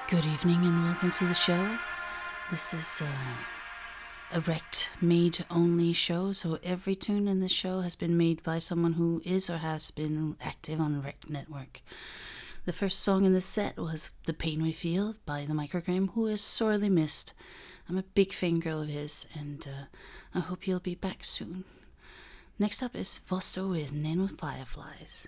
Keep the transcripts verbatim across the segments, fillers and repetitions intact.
Good evening and welcome to the show. This is uh, a Rect made only show, so every tune in this show has been made by someone who is or has been active on Rect Network. The first song in the set was The Pain We Feel by The Microgram, who is sorely missed. I'm a big fangirl of his, and uh, I hope he'll be back soon. Next up is Vosto with Nano Fireflies.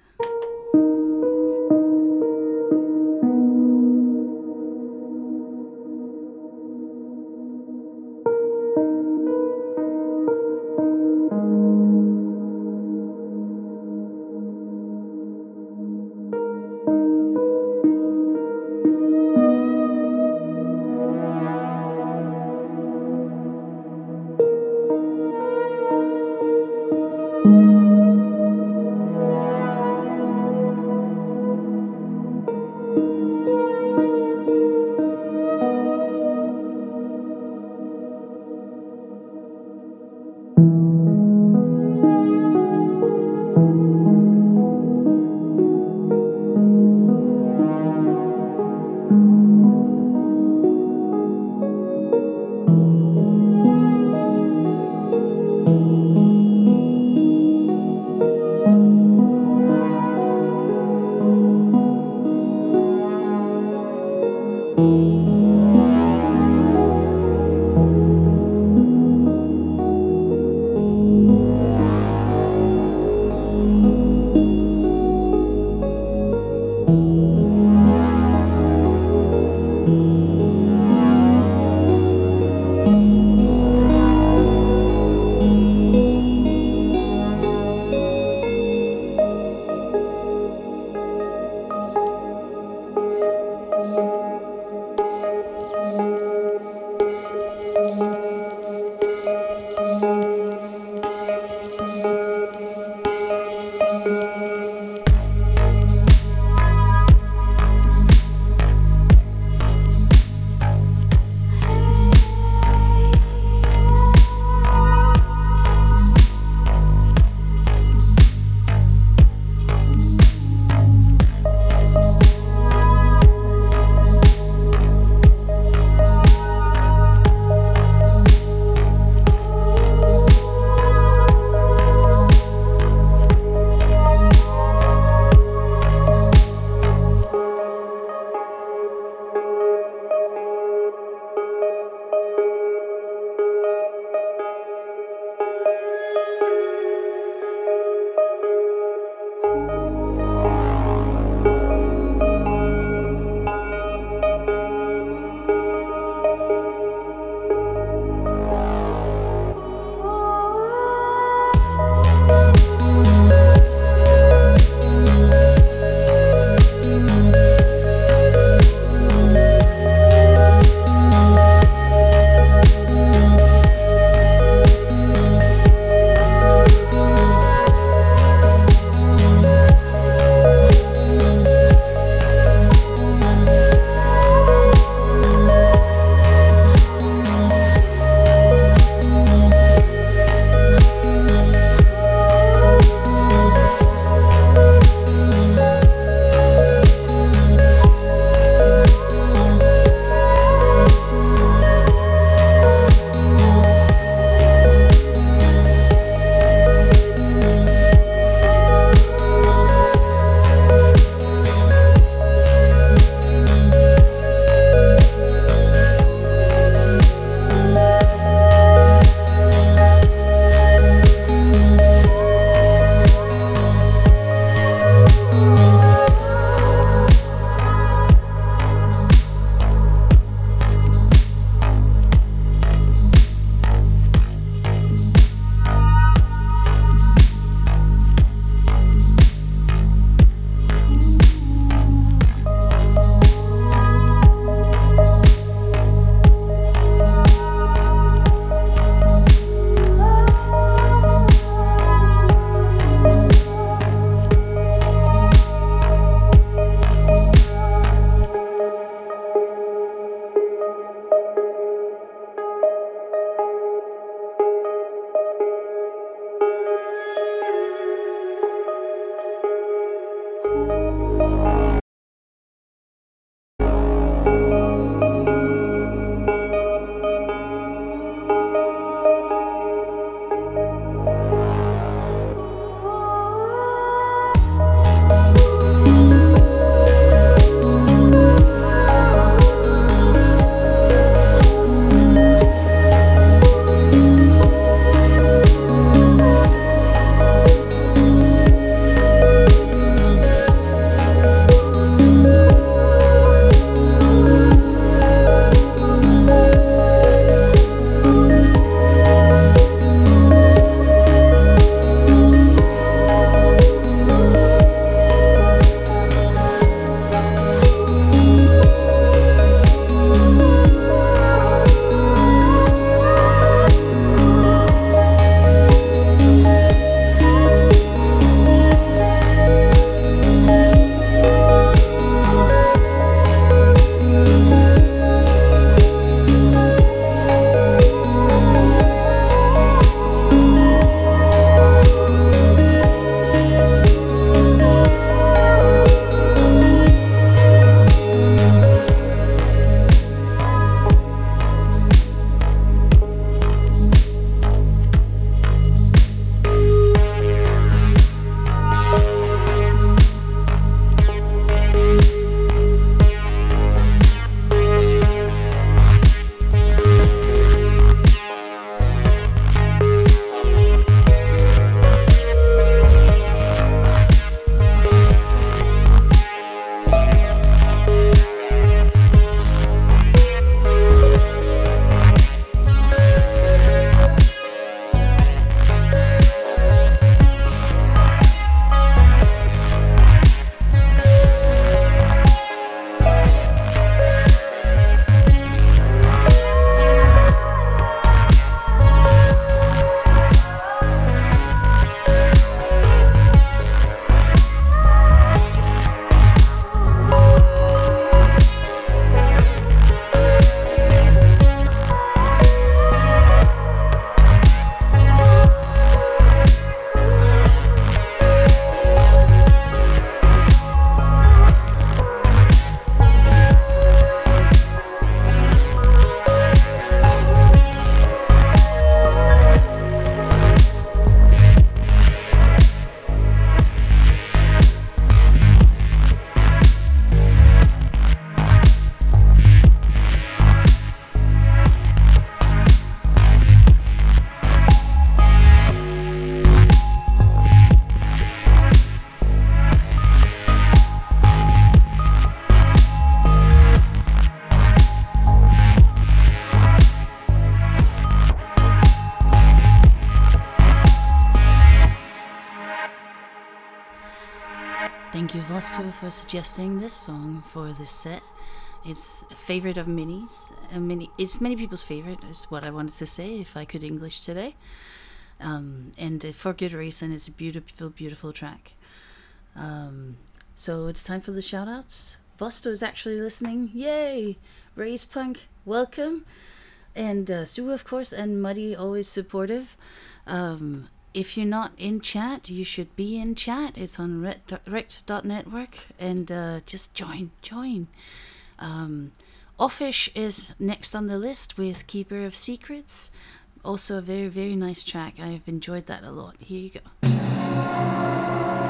Vosto for suggesting this song for this set. It's a favorite of Minnie's. A many, it's many people's favorite, is what I wanted to say if I could English today. Um, and uh, for good reason, it's a beautiful, beautiful track. Um, so it's time for the shout-outs. Vosto is actually listening. Yay! Raise Punk, welcome. And uh, Sue, of course, and Muddy, always supportive. Um, if you're not in chat, you should be in chat. It's on rect dot network. And uh, just join, join. Um, Offish is next on the list with Keeper of Secrets. Also a very, very nice track. I have enjoyed that a lot. Here you go.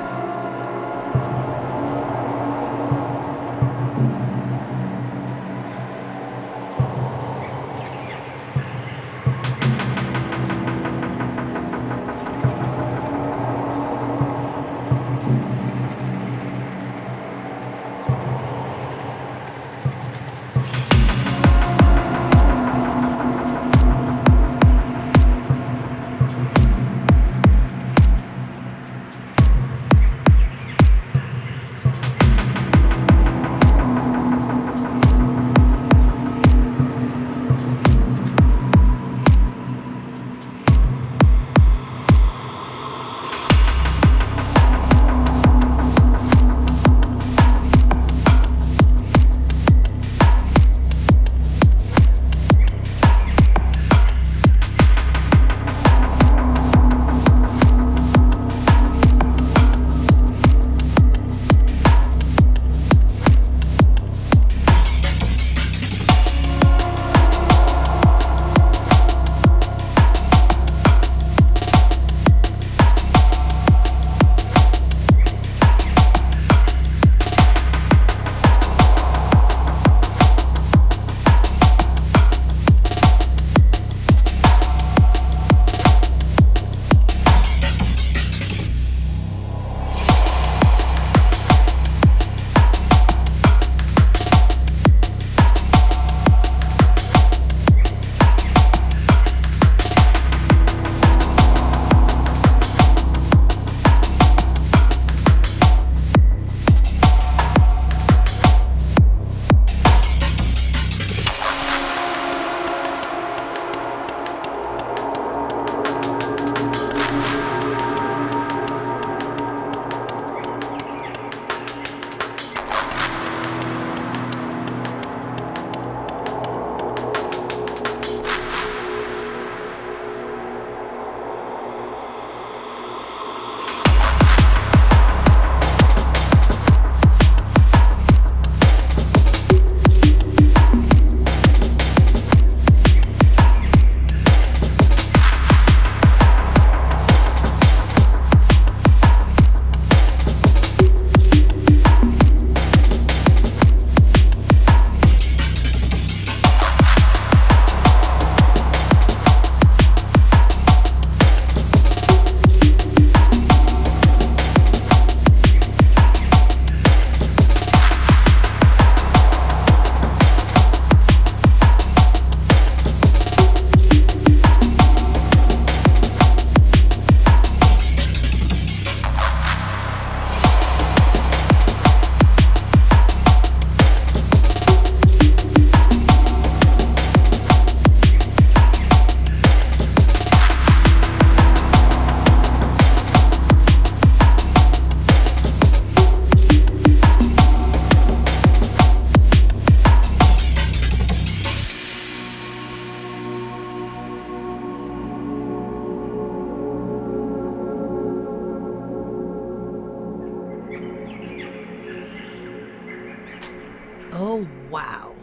Oh, wow.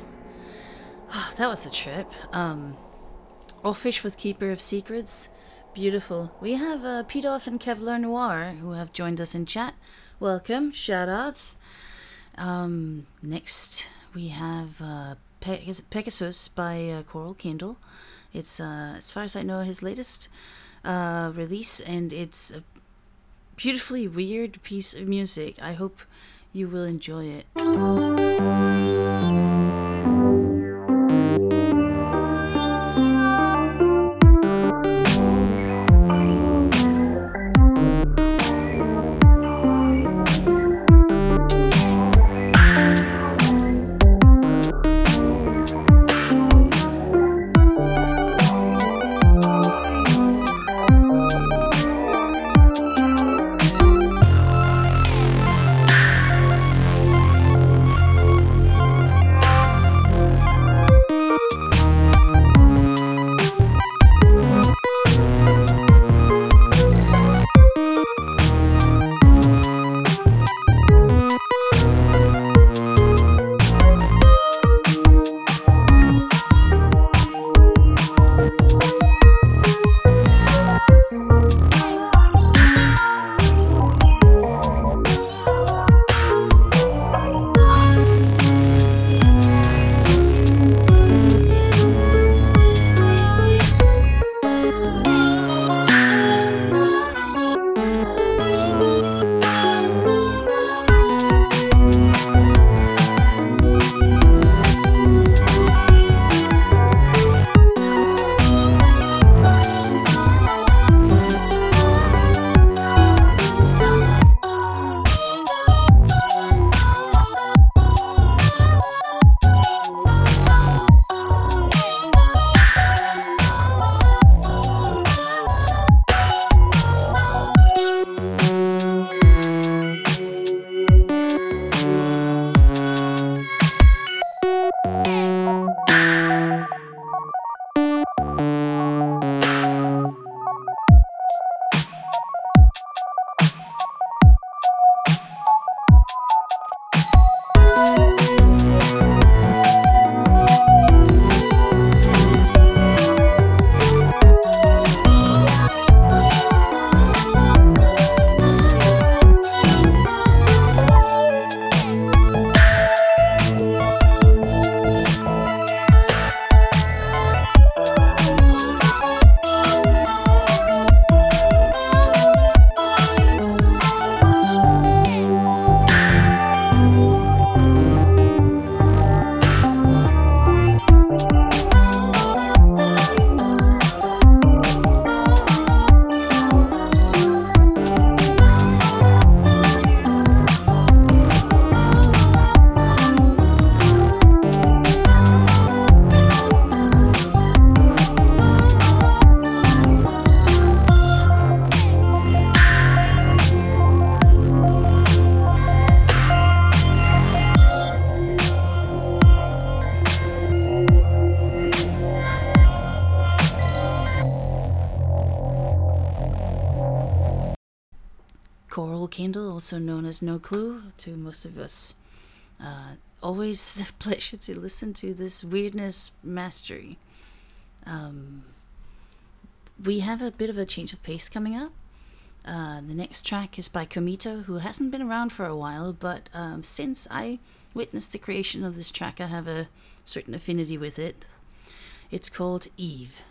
That was a trip. Um, Offish with Keeper of Secrets. Beautiful. We have uh, Pete-Off and Kevlar Noir who have joined us in chat. Welcome. Shout-outs. Um, next, we have uh, Pe- Pegasus by uh, Coral Kindle. It's, uh, as far as I know, his latest uh, release, and it's a beautifully weird piece of music. I hope you will enjoy it. Coral Candle, also known as No Clue to most of us. Uh, always a pleasure to listen to this weirdness mastery. Um, we have a bit of a change of pace coming up. Uh, the next track is by Komito, who hasn't been around for a while, but um, since I witnessed the creation of this track, I have a certain affinity with it. It's called Eve.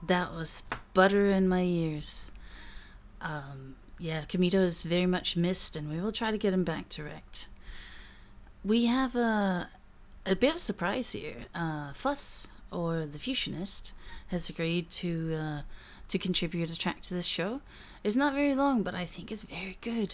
That was butter in my ears. Um, yeah, Kamito is very much missed, and we will try to get him back to Rect. We have a, a bit of a surprise here. Uh, Fuss, or the Fusionist, has agreed to uh, to contribute a track to this show. It's not very long, but I think it's very good.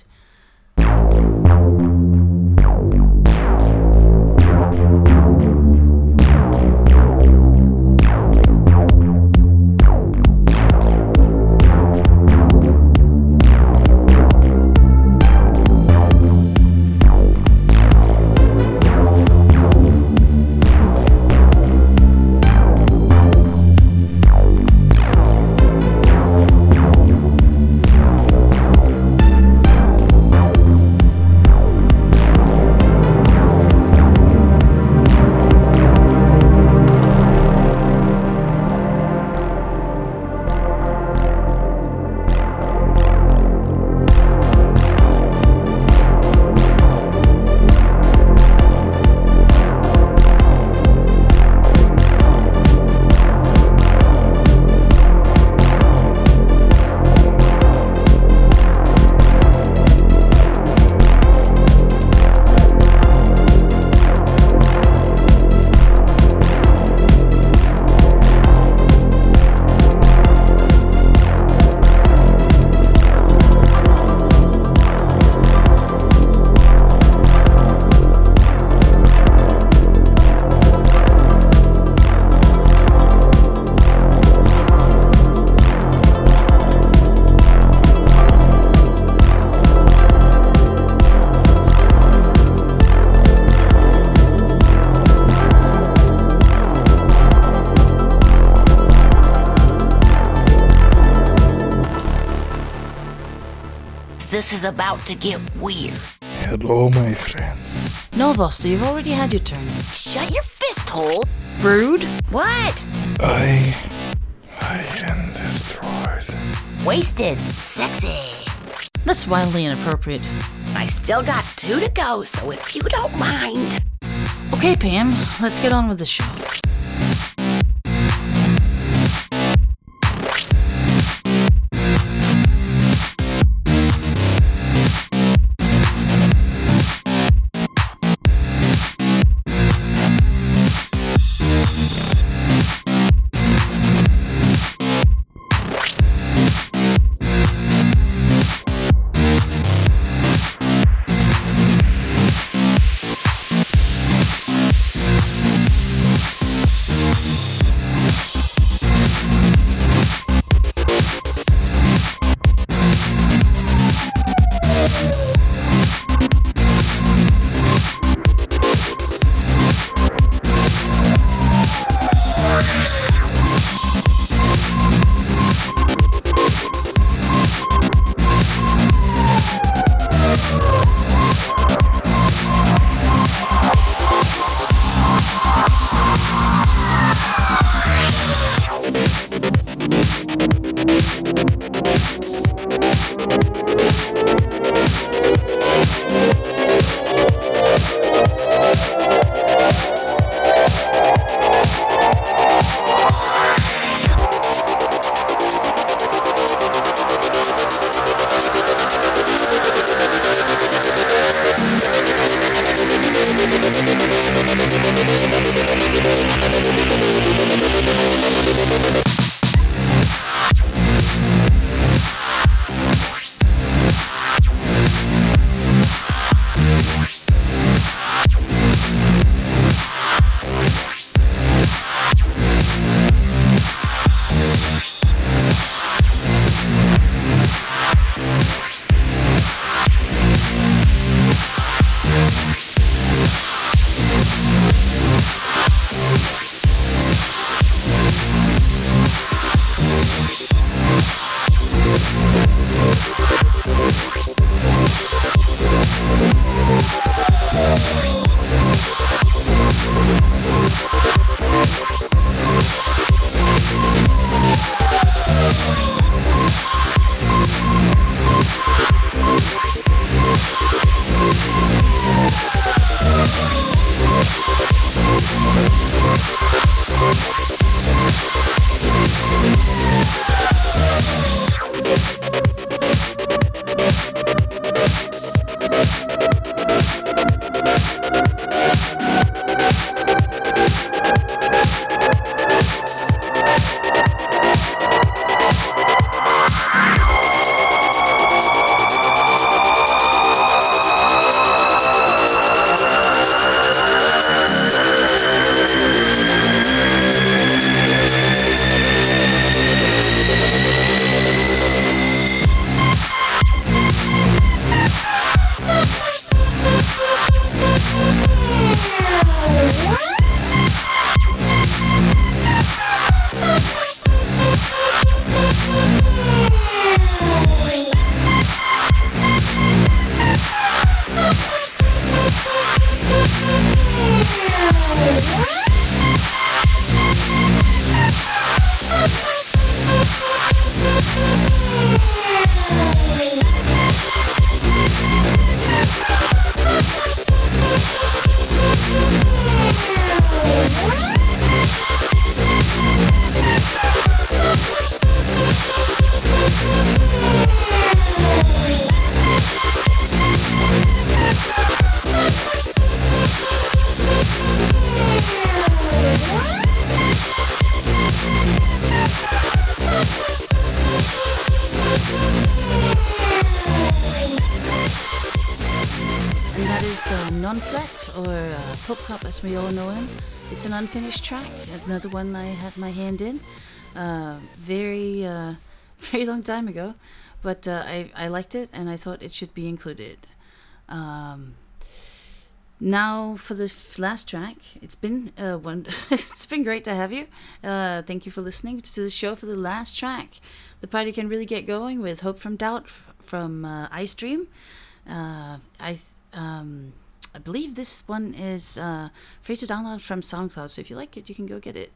This is about to get weird. Hello, my friends. No, Voster, you've already had your turn. Shut your fist hole. Rude? What? I... I am destroyed. Wasted. Sexy. That's wildly inappropriate. I still got two to go, so if you don't mind. Okay, Pam, let's get on with the show. We'll be right back. Non-Flat, or uh, Pop Cop as we all know him. It's an unfinished track, another one I had my hand in. Uh, very, uh, very long time ago, but uh, I, I liked it and I thought it should be included. Um, now for the last track, it's been uh, one. It's been great to have you. Uh, thank you for listening to the show. For the last track, the party can really get going with "Hope from Doubt" from uh, Ice Dream. Uh, I. Um, I believe this one is uh, free to download from SoundCloud, so if you like it, you can go get it.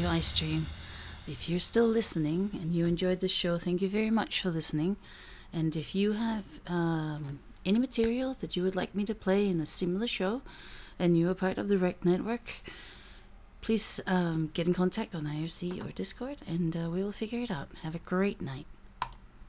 Radio iStream. If you're still listening and you enjoyed the show, thank you very much for listening. And if you have um, any material that you would like me to play in a similar show, and you're a part of the Rec Network, please um, get in contact on I R C or Discord, and uh, we will figure it out. Have a great night.